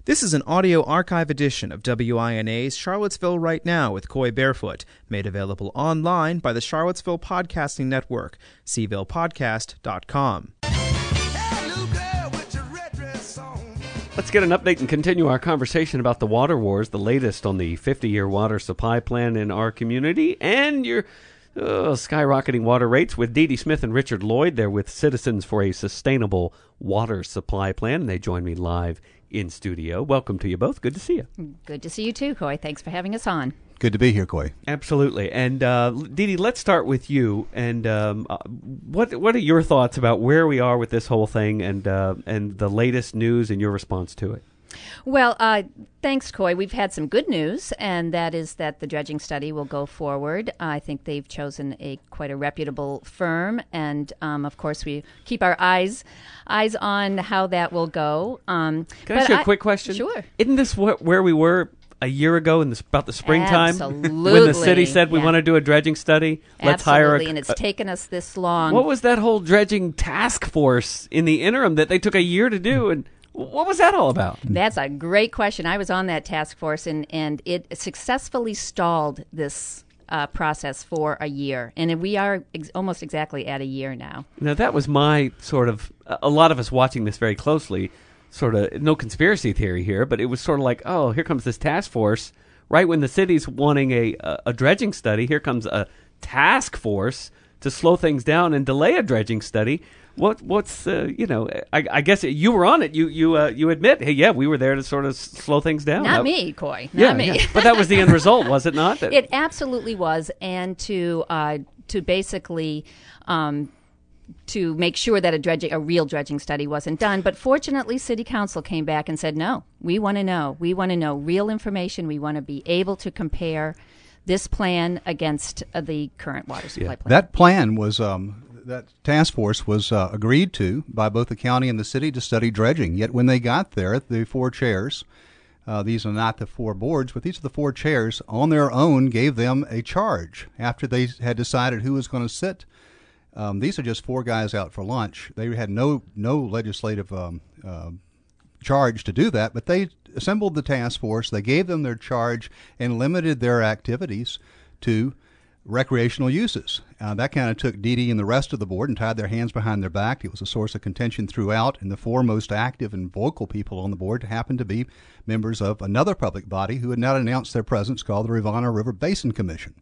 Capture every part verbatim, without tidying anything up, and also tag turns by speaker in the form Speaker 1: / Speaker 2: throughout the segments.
Speaker 1: This is an audio archive edition of W I N A's Charlottesville Right Now with Coy Barefoot, made available online by the Charlottesville Podcasting Network, c ville podcast dot com.
Speaker 2: Let's get an update and continue our conversation about the water wars, the latest on the fifty-year water supply plan in our community, and your uh, skyrocketing water rates with Dee Dee Smith and Richard Lloyd. They're with Citizens for a Sustainable Water Supply Plan, and they join me live in studio. Welcome to you both. Good to see you.
Speaker 3: Good to see you too, Coy. Thanks for having us on.
Speaker 4: Good to be here, Coy.
Speaker 2: Absolutely. And uh, Dee Dee, let's start with you. And um, uh, what what are your thoughts about where we are with this whole thing and uh, and the latest news and your response to it?
Speaker 3: Well, uh, thanks, Coy. We've had some good news, and that is that the dredging study will go forward. I think they've chosen a quite a reputable firm, and um, of course, we keep our eyes eyes on how that will go. Um,
Speaker 2: Can I ask you a
Speaker 3: I,
Speaker 2: quick question?
Speaker 3: Sure.
Speaker 2: Isn't this wh- where we were a year ago in this, about the springtime?
Speaker 3: Absolutely.
Speaker 2: When the city said we
Speaker 3: yeah.
Speaker 2: want to do a dredging study? Let's
Speaker 3: Absolutely,
Speaker 2: hire a,
Speaker 3: and it's
Speaker 2: a,
Speaker 3: taken us this long.
Speaker 2: What was that whole dredging task force in the interim that they took a year to do? And what was that all about?
Speaker 3: That's a great question. I was on that task force, and, and it successfully stalled this uh, process for a year. And we are ex- almost exactly at a year now.
Speaker 2: Now, that was my sort of, a lot of us watching this very closely, sort of, no conspiracy theory here, but it was sort of like, oh, here comes this task force. Right when the city's wanting a, a, a dredging study, here comes a task force to slow things down and delay a dredging study. What what's uh, you know? I, I guess you were on it. You you uh, you admit, hey, yeah, we were there to sort of slow things down.
Speaker 3: Not
Speaker 2: that,
Speaker 3: me, Coy. Not
Speaker 2: yeah,
Speaker 3: me.
Speaker 2: Yeah. But that was the end result, was it not? That,
Speaker 3: it absolutely was, and to uh, to basically. Um, to make sure that a dredging, a real dredging study wasn't done. But fortunately, City Council came back and said, no, we want to know. We want to know real information. We want to be able to compare this plan against uh, the current water supply
Speaker 4: yeah.
Speaker 3: plan.
Speaker 4: That plan was, um, that task force was uh, agreed to by both the county and the city to study dredging. Yet when they got there, the four chairs, uh, these are not the four boards, but these are the four chairs, on their own gave them a charge after they had decided who was going to sit. Um, these are just four guys out for lunch. They had no no legislative um, uh, charge to do that, but they assembled the task force. They gave them their charge and limited their activities to recreational uses. Uh, that kind of took Dee Dee and the rest of the board and tied their hands behind their back. It was a source of contention throughout, and the four most active and vocal people on the board happened to be members of another public body who had not announced their presence, called the Rivanna River Basin Commission.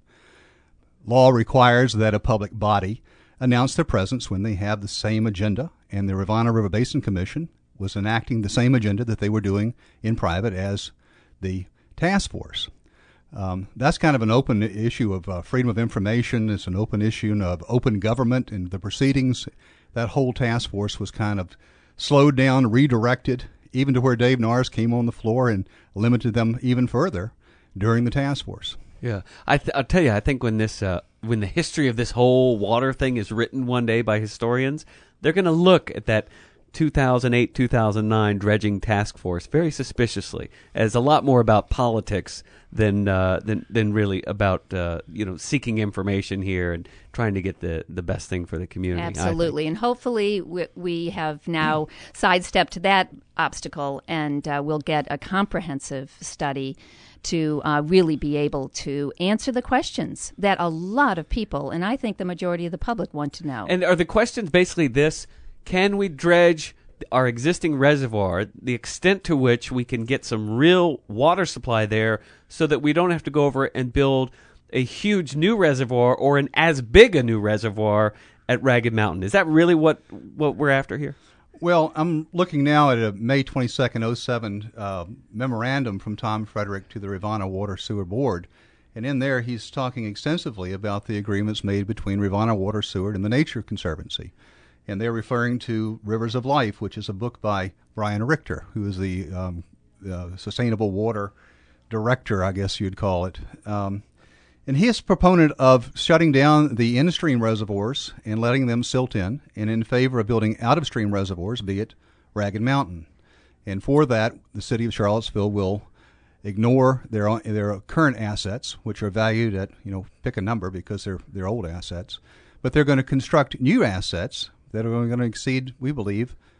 Speaker 4: Law requires that a public body announce their presence when they have the same agenda, and the Rivanna River Basin Commission was enacting the same agenda that they were doing in private as the task force. Um, that's kind of an open issue of uh, freedom of information. It's an open issue of open government and the proceedings. That whole task force was kind of slowed down, redirected, even to where Dave Nars came on the floor and limited them even further during the task force.
Speaker 2: Yeah, I th- I'll tell you, I think when this, uh, when the history of this whole water thing is written one day by historians, they're going to look at that two thousand eight, two thousand nine dredging task force very suspiciously, as a lot more about politics than uh, than than really about uh, you know seeking information here and trying to get the, the best thing for the community.
Speaker 3: Absolutely, and hopefully we, we have now sidestepped that obstacle, and uh, we'll get a comprehensive study to uh, really be able to answer the questions that a lot of people, and I think the majority of the public, want to know.
Speaker 2: And are the questions basically this: can we dredge our existing reservoir, the extent to which we can get some real water supply there so that we don't have to go over and build a huge new reservoir or an as big a new reservoir at Ragged Mountain? Is that really what, what we're after here?
Speaker 4: Well, I'm looking now at a May twenty-second, oh seven uh, memorandum from Tom Frederick to the Rivanna Water Sewer Board. And in there, he's talking extensively about the agreements made between Rivanna Water Sewer and the Nature Conservancy. And they're referring to Rivers of Life, which is a book by Brian Richter, who is the um, uh, Sustainable Water Director, I guess you'd call it. Um, And he is a proponent of shutting down the in-stream reservoirs and letting them silt in, and in favor of building out-of-stream reservoirs, be it Ragged Mountain. And for that, the city of Charlottesville will ignore their their current assets, which are valued at, you know, pick a number because they're they're old assets, but they're going to construct new assets that are going to exceed, we believe,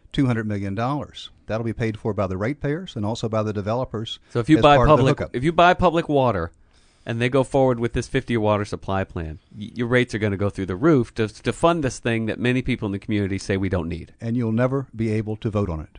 Speaker 4: two hundred million dollars. That'll be paid for by the ratepayers and also by the developers.
Speaker 2: So if you
Speaker 4: as
Speaker 2: buy
Speaker 4: part of the
Speaker 2: public,
Speaker 4: hookup.
Speaker 2: if you buy public water, and they go forward with this fifty-year water supply plan, y- your rates are going to go through the roof to to fund this thing that many people in the community say we don't need.
Speaker 4: And you'll never be able to vote on it.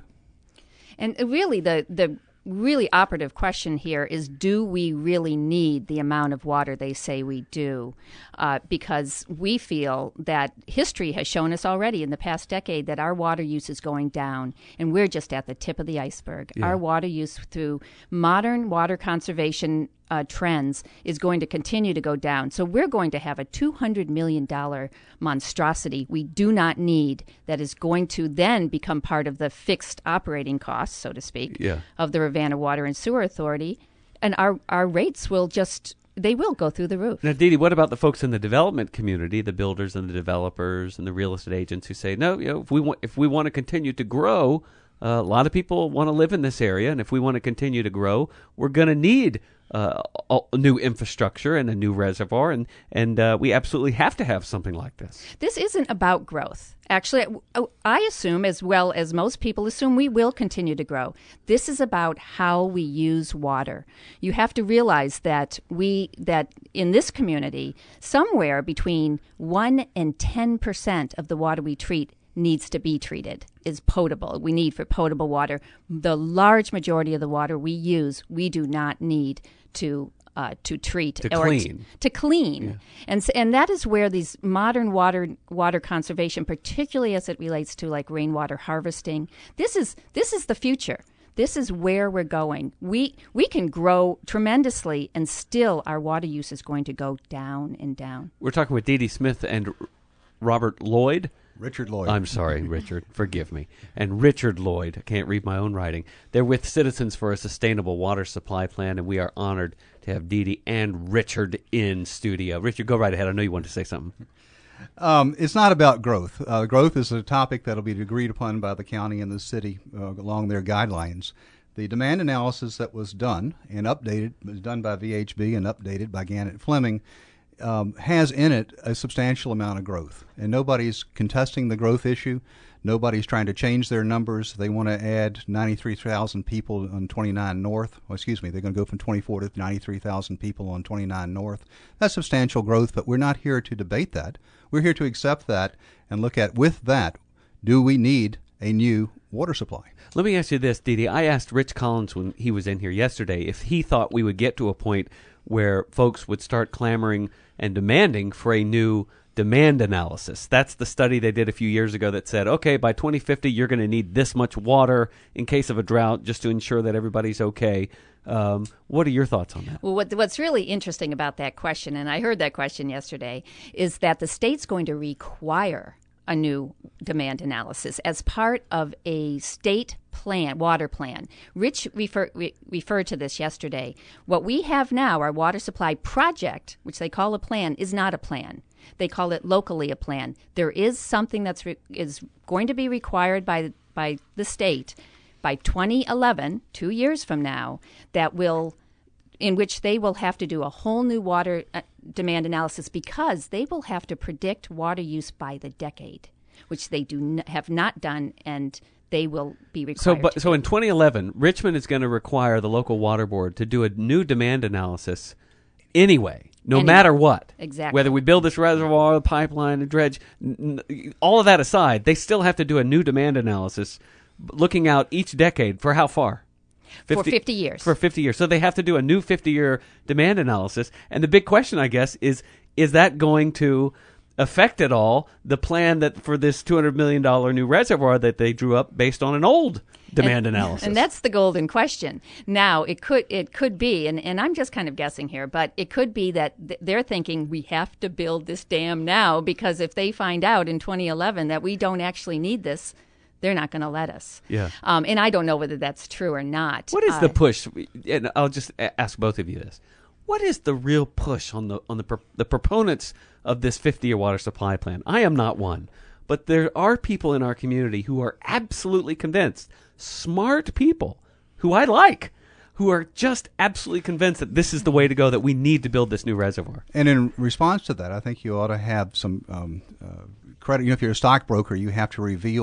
Speaker 3: And really, the the really operative question here is, do we really need the amount of water they say we do? Uh, because we feel that history has shown us already in the past decade that our water use is going down, and we're just at the tip of the iceberg.
Speaker 2: Yeah.
Speaker 3: Our water use through modern water conservation Uh, trends is going to continue to go down. So we're going to have a two hundred million dollars monstrosity we do not need that is going to then become part of the fixed operating costs, so to speak,
Speaker 2: Yeah.
Speaker 3: of the Ravenna Water and Sewer Authority. And our, our rates will just, they will go through the roof.
Speaker 2: Now, Dee Dee, what about the folks in the development community, the builders and the developers and the real estate agents who say, no, you know, if we want, if we want to continue to grow, uh, a lot of people want to live in this area, and if we want to continue to grow, we're going to need Uh, a new infrastructure and a new reservoir, and and uh, we absolutely have to have something like this.
Speaker 3: This isn't about growth. Actually, I assume, as well as most people assume, we will continue to grow. This is about how we use water. You have to realize that we that in this community, somewhere between one and ten percent of the water we treat needs to be treated, is potable. We need for potable water. The large majority of the water we use, we do not need to uh, to treat
Speaker 2: To
Speaker 3: or
Speaker 2: clean.
Speaker 3: t- to clean.
Speaker 2: Yeah.
Speaker 3: And s- and that is where these modern water water conservation, particularly as it relates to like rainwater harvesting, this is this is the future. This is where we're going. We we can grow tremendously, and still our water use is going to go down and down.
Speaker 2: We're talking with Dee Dee Smith and R- Robert Lloyd.
Speaker 4: Richard Lloyd.
Speaker 2: I'm sorry, Richard. Forgive me. And Richard Lloyd. I can't read my own writing. They're with Citizens for a Sustainable Water Supply Plan, and we are honored to have Dee Dee and Richard in studio. Richard, go right ahead. I know you wanted to say something.
Speaker 4: Um, it's not about growth. Uh, growth is a topic that will be agreed upon by the county and the city uh, along their guidelines. The demand analysis that was done and updated, was done by V H B and updated by Gannett Fleming, um, has in it a substantial amount of growth. And nobody's contesting the growth issue. Nobody's trying to change their numbers. They want to add ninety-three thousand people on twenty-nine North. Well, excuse me, they're going to go from twenty-four to ninety-three thousand people on twenty-nine North. That's substantial growth, but we're not here to debate that. We're here to accept that and look at, with that, do we need a new water supply?
Speaker 2: Let me ask you this, Dee Dee. I asked Rich Collins when he was in here yesterday if he thought we would get to a point where folks would start clamoring and demanding for a new demand analysis. That's the study they did a few years ago that said, okay, by twenty fifty, you're going to need this much water in case of a drought just to ensure that everybody's okay. Um, what are your thoughts on that?
Speaker 3: Well, what, what's really interesting about that question, and I heard that question yesterday, is that the state's going to require a new demand analysis as part of a state plan, water plan. Rich refer, re, referred to this yesterday. What we have now, our water supply project, which they call a plan, is not a plan. They call it locally a plan. There is something that's re, is going to be required by by the state by twenty eleven, two years from now, that will, in which they will have to do a whole new water uh, demand analysis, because they will have to predict water use by the decade, which they do n- have not done, and they will be required.
Speaker 2: So, but,
Speaker 3: to
Speaker 2: so
Speaker 3: do.
Speaker 2: in twenty eleven, Richmond is going to require the local water board to do a new demand analysis anyway, no
Speaker 3: Anyway.
Speaker 2: matter what.
Speaker 3: Exactly.
Speaker 2: Whether we build this reservoir, the pipeline, the dredge, n- n- all of that aside, they still have to do a new demand analysis looking out each decade for how far?
Speaker 3: For fifty years.
Speaker 2: For fifty years. So they have to do a new fifty-year demand analysis. And the big question, I guess, is is that going to affect at all the plan that for this two hundred million dollars new reservoir that they drew up based on an old demand
Speaker 3: and,
Speaker 2: analysis?
Speaker 3: And that's the golden question. Now, it could it could be, and, and I'm just kind of guessing here, but it could be that th- they're thinking we have to build this dam now, because if they find out in twenty eleven that we don't actually need this, they're not going to let us.
Speaker 2: Yeah.
Speaker 3: Um, and I don't know whether that's true or not.
Speaker 2: What is
Speaker 3: Uh,
Speaker 2: the push? And I'll just a- ask both of you this. What is the real push on the on the pro- the proponents of this fifty-year water supply plan? I am not one, but there are people in our community who are absolutely convinced, smart people who I like, who are just absolutely convinced that this is the way to go, that we need to build this new reservoir.
Speaker 4: And in response to that, I think you ought to have some um, uh, credit. You know, if you're a stockbroker, you have to reveal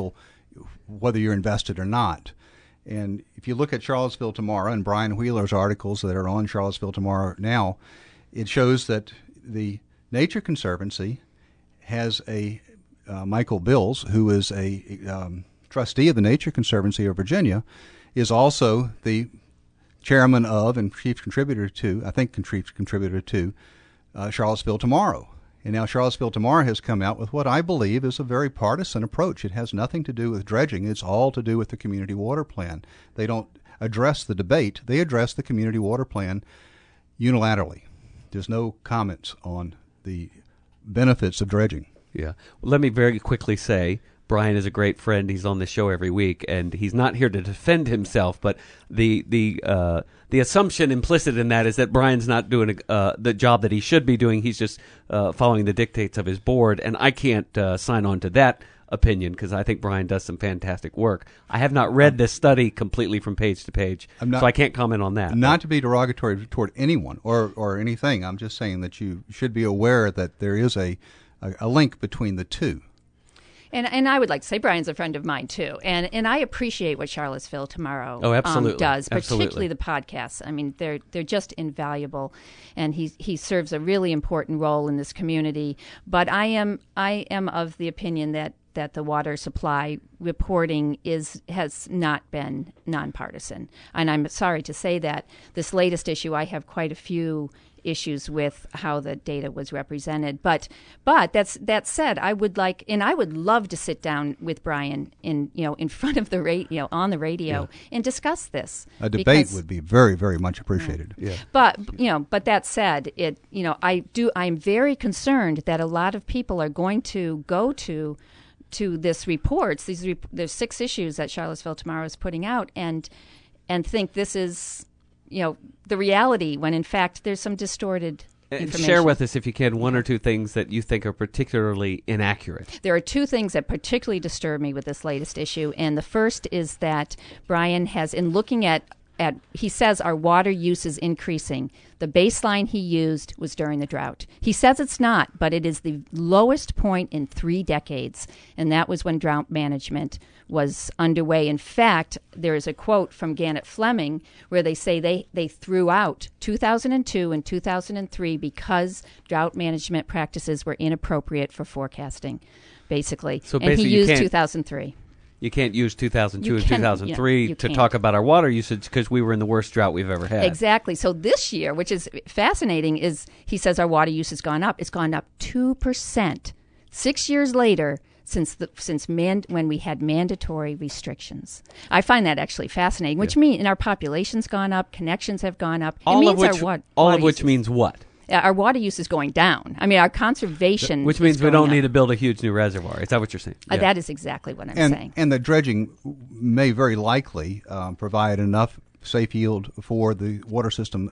Speaker 4: whether you're invested or not. And if you look at Charlottesville Tomorrow and Brian Wheeler's articles that are on Charlottesville Tomorrow now, it shows that the Nature Conservancy has a uh, Michael Bills, who is a um, trustee of the Nature Conservancy of Virginia, is also the chairman of and chief contributor to, I think chief contributor to, uh, Charlottesville Tomorrow. And now Charlottesville Tomorrow has come out with what I believe is a very partisan approach. It has nothing to do with dredging. It's all to do with the community water plan. They don't address the debate. They address the community water plan unilaterally. There's no comments on the benefits of dredging.
Speaker 2: Yeah. Well, let me very quickly say, Brian is a great friend. He's on this show every week, and he's not here to defend himself. But the the uh, the assumption implicit in that is that Brian's not doing uh, the job that he should be doing. He's just uh, following the dictates of his board, and I can't uh, sign on to that opinion because I think Brian does some fantastic work. I have not read this study completely from page to page,
Speaker 4: not,
Speaker 2: so I can't comment on that.
Speaker 4: Not to be derogatory toward anyone or or anything. I'm just saying that you should be aware that there is a a, a link between the two.
Speaker 3: And and I would like to say Brian's a friend of mine too, and and I appreciate what Charlottesville Tomorrow
Speaker 2: oh, absolutely.
Speaker 3: Um, does, particularly
Speaker 2: absolutely.
Speaker 3: the podcasts. I mean, they're they're just invaluable, and he he serves a really important role in this community. But I am I am of the opinion that that the water supply reporting is has not been nonpartisan, and I'm sorry to say that. This latest issue, I have quite a few issues with how the data was represented. But but that's that said, I would like and I would love to sit down with Brian in you know in front of the radio, you know, on the radio yeah. and discuss this.
Speaker 4: A debate
Speaker 3: because,
Speaker 4: would be very, very much appreciated.
Speaker 2: Yeah. yeah.
Speaker 3: But you know, but that said, it you know, I do I'm very concerned that a lot of people are going to go to to this reports, these rep- there's six issues that Charlottesville Tomorrow is putting out and and think this is you know, the reality when in fact there's some distorted
Speaker 2: and
Speaker 3: information.
Speaker 2: Share with us, if you can, one or two things that you think are particularly inaccurate.
Speaker 3: There are two things that particularly disturb me with this latest issue, and the first is that Brian has, in looking at At, he says our water use is increasing. The baseline he used was during the drought. He says it's not, but it is the lowest point in three decades, and that was when drought management was underway. In fact, there is a quote from Gannett Fleming where they say they, they threw out two thousand two and two thousand three because drought management practices were inappropriate for forecasting, basically.
Speaker 2: So
Speaker 3: and
Speaker 2: basically
Speaker 3: he
Speaker 2: you
Speaker 3: used
Speaker 2: can't-
Speaker 3: two thousand three.
Speaker 2: You can't use two thousand two
Speaker 3: You
Speaker 2: and
Speaker 3: can-
Speaker 2: two thousand three
Speaker 3: yeah, you
Speaker 2: to
Speaker 3: can't.
Speaker 2: talk about our water usage because we were in the worst drought we've ever had.
Speaker 3: Exactly. So this year, which is fascinating, is he says our water use has gone up. It's gone up two percent. Six years later, since the since man, when we had mandatory restrictions. I find that actually fascinating, which
Speaker 2: Yeah.
Speaker 3: means our population's gone up, connections have gone up.
Speaker 2: All
Speaker 3: it means
Speaker 2: of which,
Speaker 3: our wa-
Speaker 2: all
Speaker 3: water
Speaker 2: of which
Speaker 3: use is-
Speaker 2: means what?
Speaker 3: uh, our water use is going down. I mean, our conservation
Speaker 2: Which
Speaker 3: is
Speaker 2: means we
Speaker 3: going
Speaker 2: don't
Speaker 3: up.
Speaker 2: need to build a huge new reservoir. Is that what you're saying?
Speaker 3: Uh,
Speaker 2: Yeah.
Speaker 3: That is exactly what I'm
Speaker 4: and,
Speaker 3: saying.
Speaker 4: And the dredging may very likely um, provide enough safe yield for the water system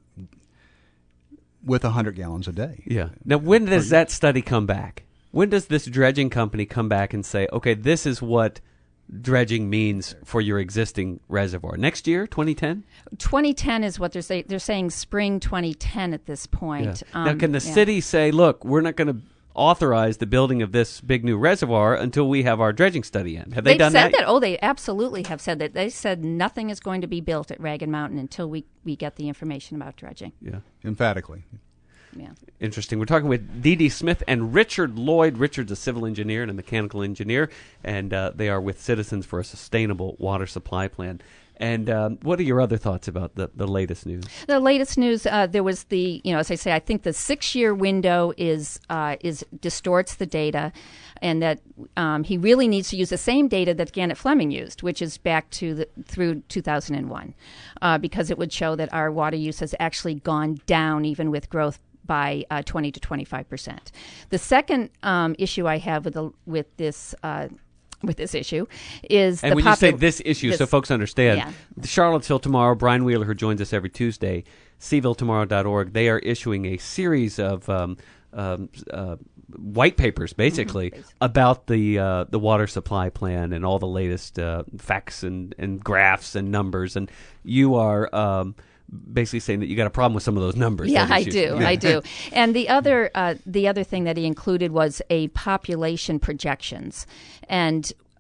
Speaker 4: with one hundred gallons a day.
Speaker 2: Yeah. Now, when does that study come back? When does this dredging company come back and say, okay, this is what dredging means for your existing reservoir? Next year, twenty ten?
Speaker 3: twenty ten is what they're saying. They're saying spring twenty ten at this point.
Speaker 2: Yeah. now,
Speaker 3: Um,
Speaker 2: can the
Speaker 3: yeah.
Speaker 2: city say, look, we're not going to authorize the building of this big new reservoir until we have our dredging study in? Have they
Speaker 3: They've
Speaker 2: done
Speaker 3: said
Speaker 2: that?
Speaker 3: Oh, they absolutely have said that. They said nothing is going to be built at Ragged Mountain until we, we get the information about dredging.
Speaker 2: Yeah.
Speaker 4: Emphatically.
Speaker 3: Yeah.
Speaker 2: Interesting. We're talking with Dee Dee Smith and Richard Lloyd. Richard's a civil engineer and a mechanical engineer, and uh, they are with Citizens for a Sustainable Water Supply Plan. And um, what are your other thoughts about the, the latest news?
Speaker 3: The latest news, uh, there was the, you know, as I say, I think the six-year window is uh, is distorts the data, and that um, he really needs to use the same data that Gannett Fleming used, which is back to the, through two thousand one, uh, because it would show that our water use has actually gone down even with growth by uh, twenty to twenty-five percent. The second um, issue I have with the, with this. Uh, with this issue is
Speaker 2: and
Speaker 3: the
Speaker 2: when
Speaker 3: popu-
Speaker 2: you say this issue,
Speaker 3: this,
Speaker 2: so folks understand,
Speaker 3: yeah.
Speaker 2: the Charlottesville Tomorrow, Brian Wheeler, who joins us every Tuesday, Seaville Tomorrow dot org, they are issuing a series of um, um, uh, white papers, basically,
Speaker 3: Mm-hmm.
Speaker 2: about the uh, the water supply plan and all the latest uh, facts and, and graphs and numbers. And you are um, basically saying that you got a problem with some of those numbers.
Speaker 3: Yeah,
Speaker 2: that
Speaker 3: I
Speaker 2: issue.
Speaker 3: do.
Speaker 2: Yeah.
Speaker 3: I do. And the other uh, the other thing that he included was a population projections. And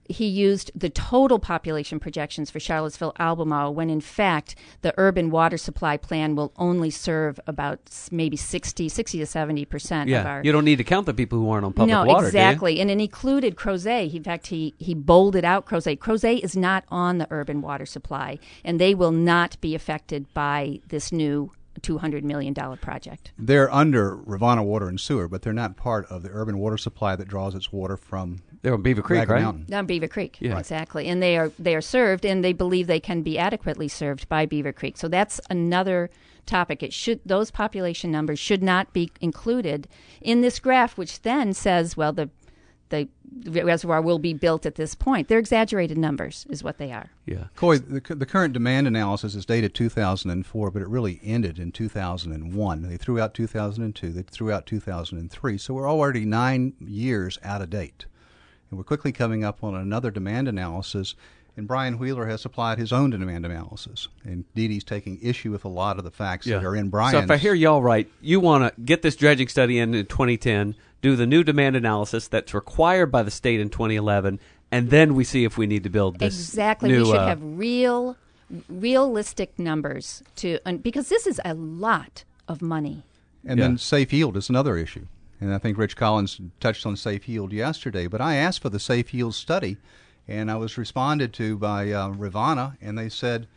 Speaker 3: he used the total population projections for Charlottesville Albemarle when in fact the urban water supply plan will only serve about s- maybe sixty, sixty to seventy percent
Speaker 2: Yeah,
Speaker 3: of our...
Speaker 2: you don't need to count the people who aren't on public
Speaker 3: no,
Speaker 2: water, do you?
Speaker 3: exactly. And it included Crozet. In fact, he, he bolded out Crozet. Crozet is not on the urban water supply, and they will not be affected by this new two hundred million dollars project.
Speaker 4: They're under Rivanna Water and Sewer, but they're not part of the urban water supply that draws its water from
Speaker 2: They're on Beaver Creek,
Speaker 4: Ragged
Speaker 2: right?
Speaker 4: Mountain.
Speaker 3: On Beaver Creek,
Speaker 2: Yeah.
Speaker 3: exactly. And they are they are served, and they believe they can be adequately served by Beaver Creek. So that's another topic. It should those population numbers should not be included in this graph, which then says, well, the the reservoir will be built at this point. They're exaggerated numbers, is what they are.
Speaker 2: Yeah.
Speaker 4: Coy, the, the current demand analysis is dated two thousand four, but it really ended in two thousand one. They threw out two thousand two, they threw out two thousand three, so we're already nine years out of date. And we're quickly coming up on another demand analysis, and Brian Wheeler has supplied his own demand analysis. And Dee Dee's taking issue with a lot of the facts that are in Brian's.
Speaker 2: So if I hear y'all right, you want to get this dredging study in in twenty ten, do the new demand analysis that's required by the state in twenty eleven, and then we see if we need to build this
Speaker 3: Exactly.
Speaker 2: new,
Speaker 3: We should
Speaker 2: uh,
Speaker 3: have real, realistic numbers to, and because this is a lot of money.
Speaker 4: And
Speaker 2: Yeah.
Speaker 4: then safe yield is another issue. And I think Rich Collins touched on safe yield yesterday. But I asked for the safe yield study, and I was responded to by uh, Rivanna, and they said,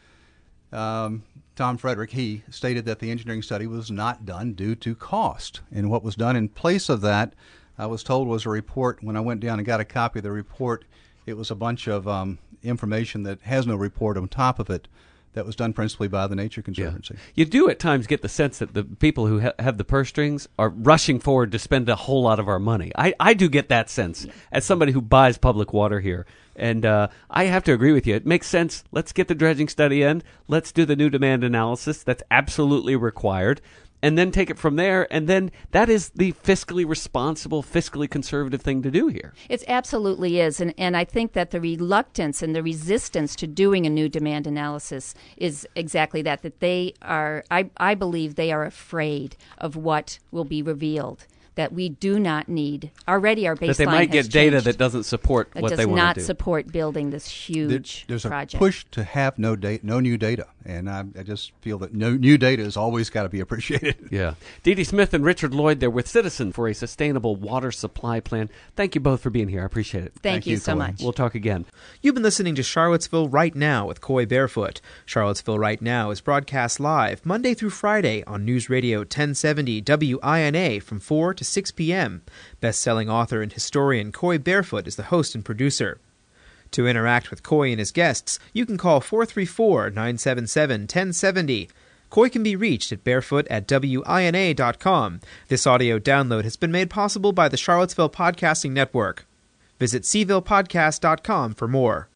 Speaker 4: um, Tom Frederick, he stated that the engineering study was not done due to cost. And what was done in place of that, I was told, was a report. When I went down and got a copy of the report, it was a bunch of um, information that has no report on top of it that was done principally by the Nature Conservancy.
Speaker 2: You do at times get the sense that the people who ha- have the purse strings are rushing forward to spend a whole lot of our money. I, I do get that sense as somebody who buys public water here. And uh, I have to agree with you. It makes sense. Let's get the dredging study in. Let's do the new demand analysis. That's absolutely required. And then take it from there. And then that is the fiscally responsible, fiscally conservative thing to do here.
Speaker 3: It absolutely is. And, and I think that the reluctance and the resistance to doing a new demand analysis is exactly that, that they are, I, I believe they are afraid of what will be revealed, that we do not need, already our baseline
Speaker 2: That they might
Speaker 3: has
Speaker 2: get data
Speaker 3: changed.
Speaker 2: that doesn't support
Speaker 3: That
Speaker 2: what
Speaker 3: does
Speaker 2: they want
Speaker 3: not
Speaker 2: to do.
Speaker 3: support building this
Speaker 4: There-
Speaker 3: huge
Speaker 4: There's a
Speaker 3: project.
Speaker 4: push to have no data, no new data. And I, I just feel that no new data has always got to be appreciated.
Speaker 2: Yeah. Dee Dee Smith and Richard Lloyd there with Citizen for a sustainable water supply plan. Thank you both for being here. I appreciate it.
Speaker 3: Thank,
Speaker 4: Thank
Speaker 3: you
Speaker 4: you,
Speaker 3: so
Speaker 4: Coy.
Speaker 3: much.
Speaker 2: We'll talk again.
Speaker 1: You've been listening to Charlottesville Right Now with Coy Barefoot. Charlottesville Right Now is broadcast live Monday through Friday on News Radio ten seventy W I N A from four to six p.m. Best-selling author and historian Coy Barefoot is the host and producer. To interact with Coy and his guests, you can call four three four, nine seven seven, one zero seven zero. Coy can be reached at barefoot at W I N A dot com. This audio download has been made possible by the Charlottesville Podcasting Network. Visit C ville podcast dot com for more.